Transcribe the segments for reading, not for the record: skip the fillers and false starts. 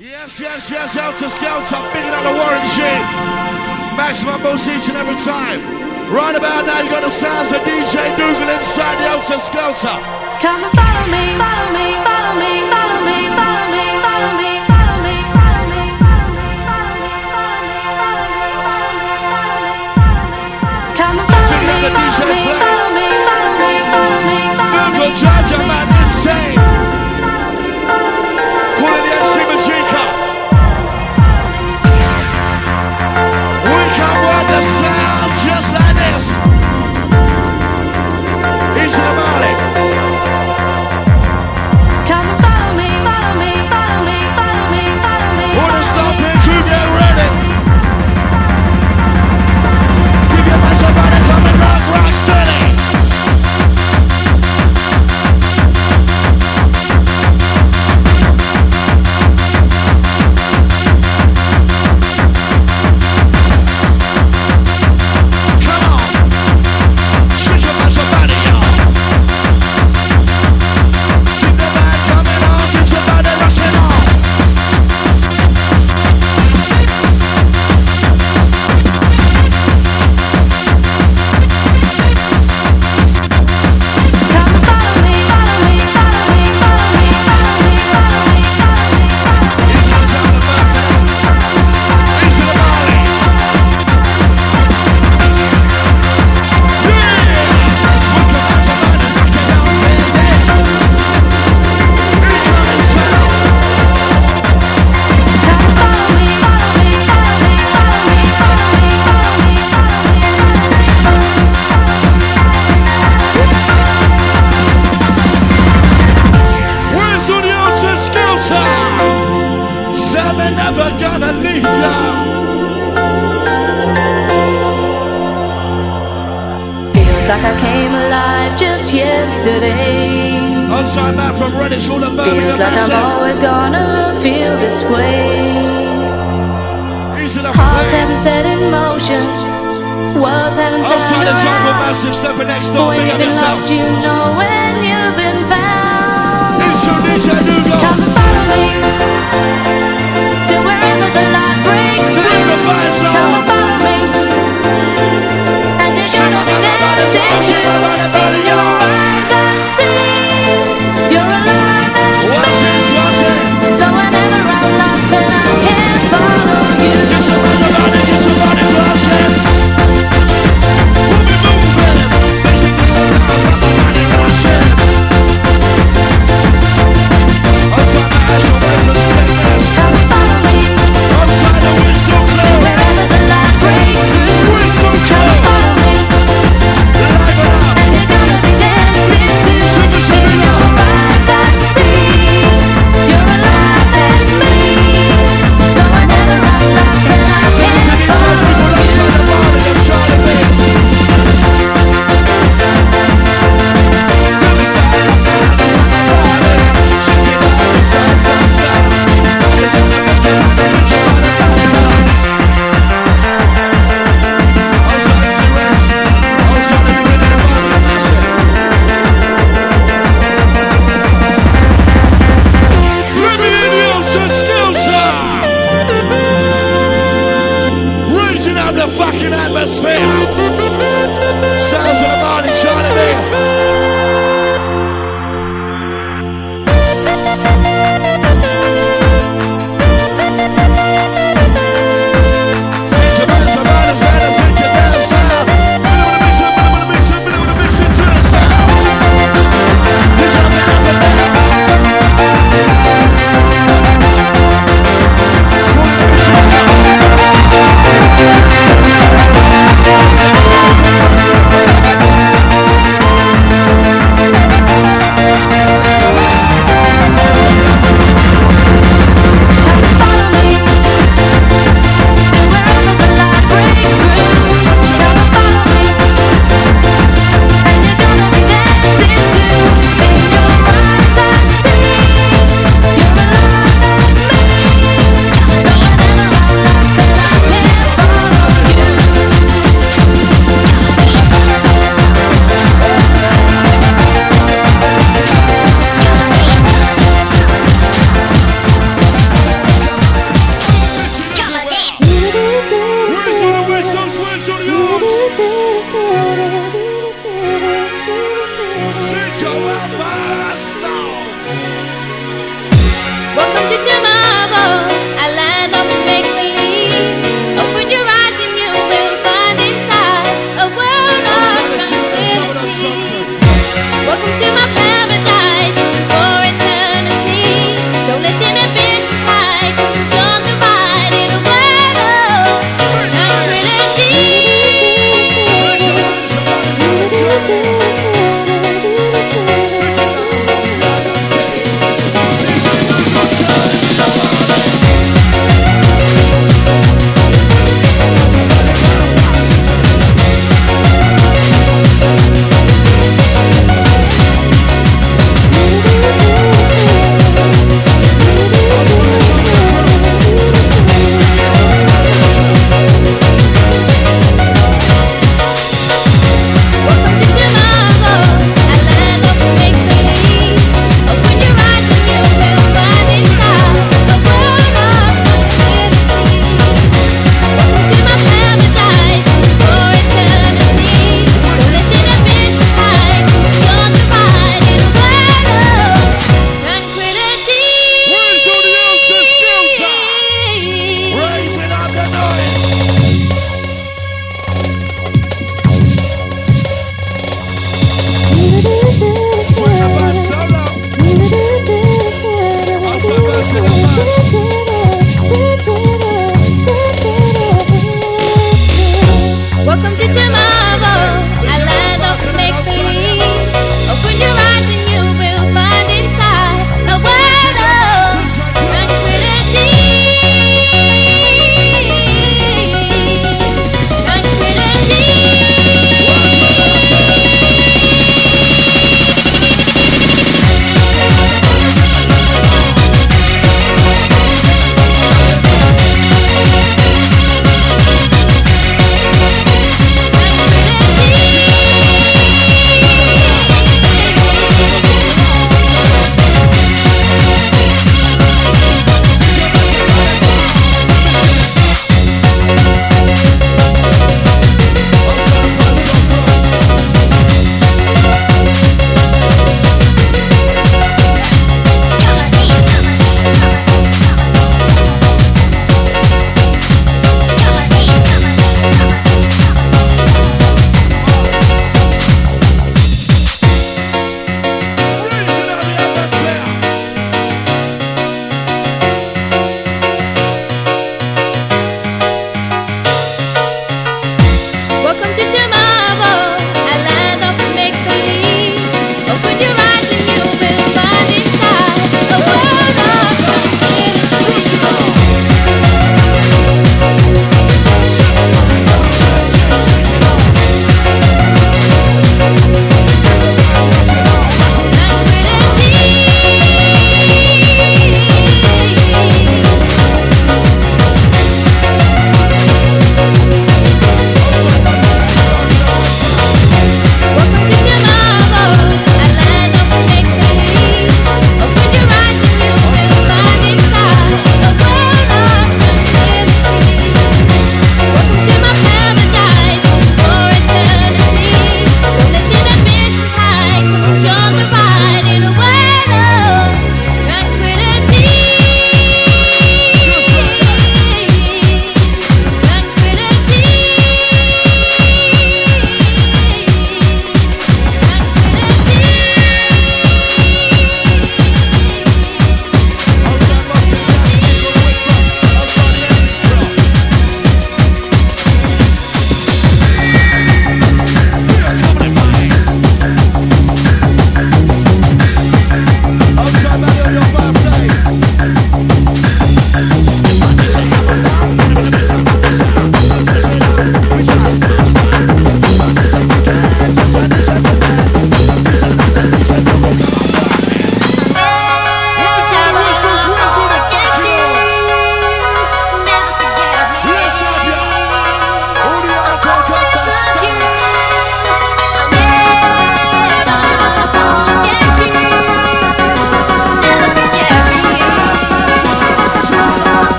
Yes, Helter Skelter, bigging out the Warren G. Maximum boost each and every time. Right about now, you got the sounds of DJ Dougal inside the Helter Skelter. Come and follow me, follow me, follow me, follow me, follow me, follow me, follow me, follow me, follow me, follow me, follow me, come and follow me, follow me, follow me, follow me, follow me, follow me. Google Jaja, man, insane. Calling the MC Majika. We can work the sound just like this. Each of the morning. Come and follow me, follow me, follow me, follow me, follow me. Wanna stop it, crew, get ready. Keep your hands up and come and rock steady. Like I came alive just yesterday. Outside man from Redditch, all the Feels like I'm always gonna feel this way. Hearts haven't set in motion, words haven't turned outside the jungle, around. massive stepping next door, When you've been lost, you know when you've been found. Come and follow me to wherever the light breaks through. Come and follow me, and you're gonna be dancing too. In your eyes I see you're alive and free. So whenever I'm lost, then I can follow you. Get your body's rushing. We'll be moving, basically we're out, got my body rushing.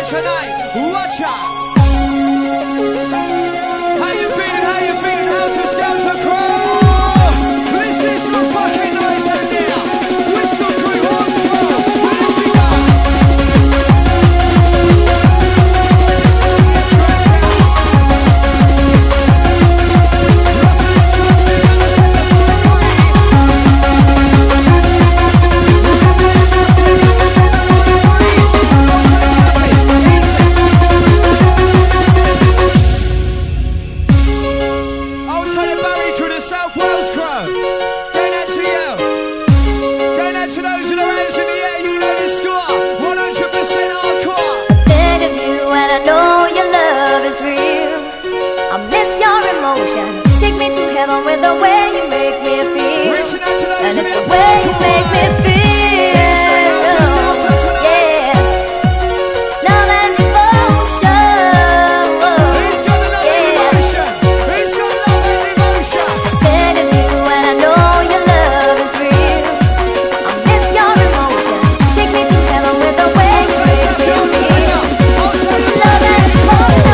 tonight. Watch out. How you feeling? How you feeling? How's the Scouts and crew? This is the fucking nice idea. Whistle crew, horns crew. Let's go. With the way you make me feel, and it's the way you make me feel, yeah. Love and devotion, He's got the love and devotion. He's got love and devotion. Scared of you and I know your love is real. I miss your emotion. Take me to heaven with the way you make me feel. Love and devotion.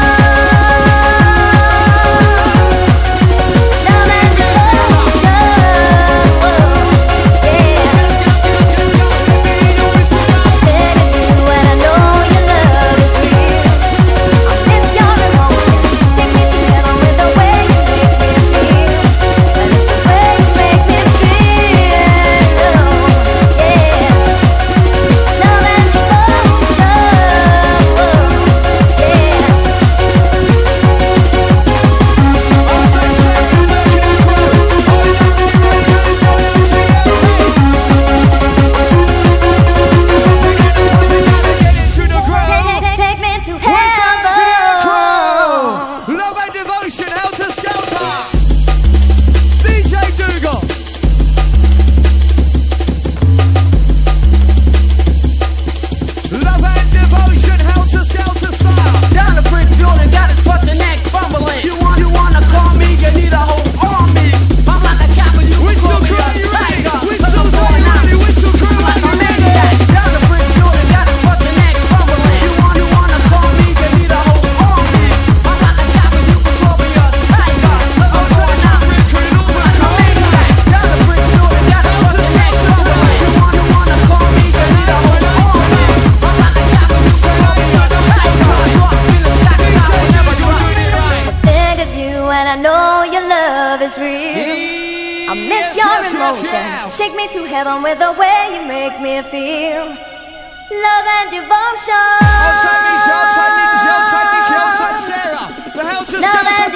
Take me to heaven with the way you make me feel. Love and devotion. Outside Misha, outside Nikki, outside Nikki, outside Sarah. The house is love and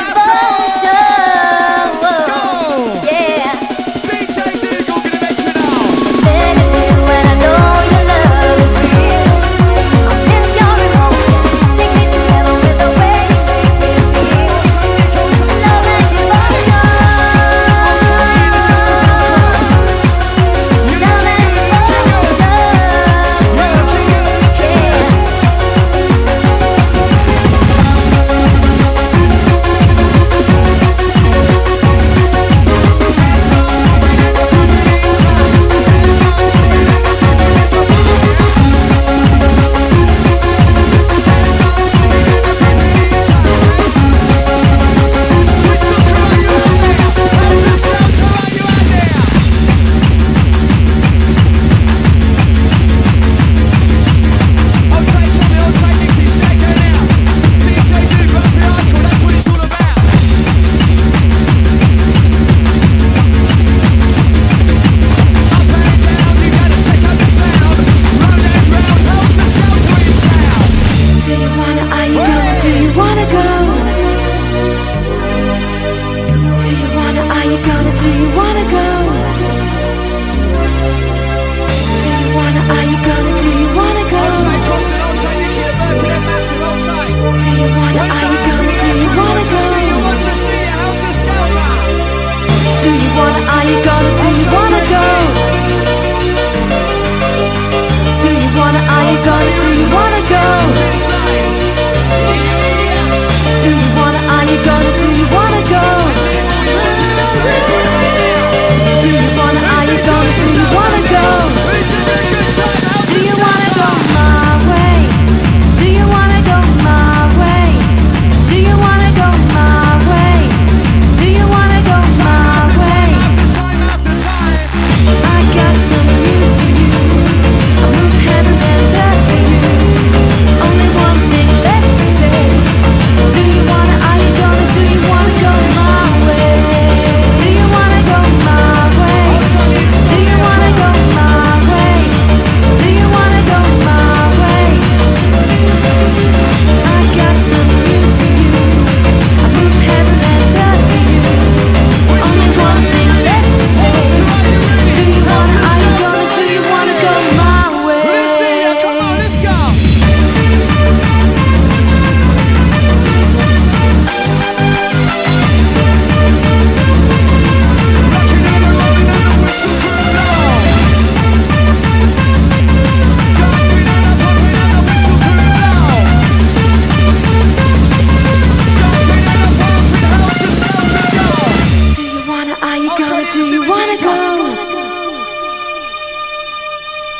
devotion. Go! Yeah. DJ Dougal, gonna let you know. Send it to you when I know your love is real. I miss your emotion. Take me to heaven with the way you make me feel. Love and devotion.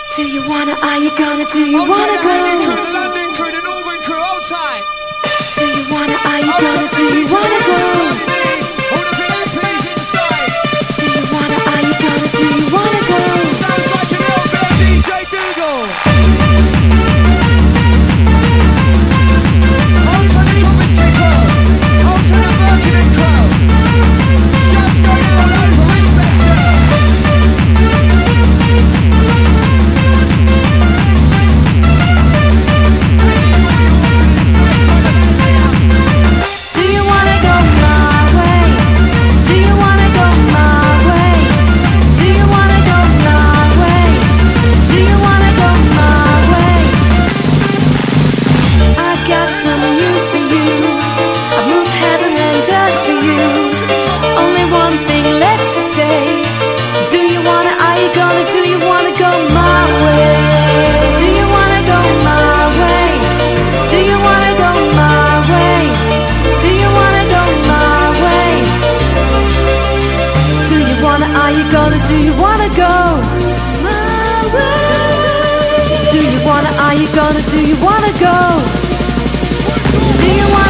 Do you wanna, are you gonna, do you wanna go? The London crew, the Northern crew, hold tight. Do you wanna, are you gonna, do you wanna go? All the VIPs inside. Do you wanna, are you gonna, do you wanna go? Sounds like an little bit of DJ Dougal. Hold to the Coventry crew. Hold to the Birkenhead crew. Shouts going all over, respect her. Do you wanna go my way? Do you wanna go my way? Do you wanna go my way? Do you wanna go my way? I got some news for you. I've moved heaven and earth for you. Only one thing left to say. Do you wanna, are you gonna, do you wanna go my way? Do you wanna go my way? Do you wanna go my way? Do you wanna go my way? Do you wanna, are you gonna, do you wanna go my way? Do you wanna, are you gonna, do you wanna go? Do you wanna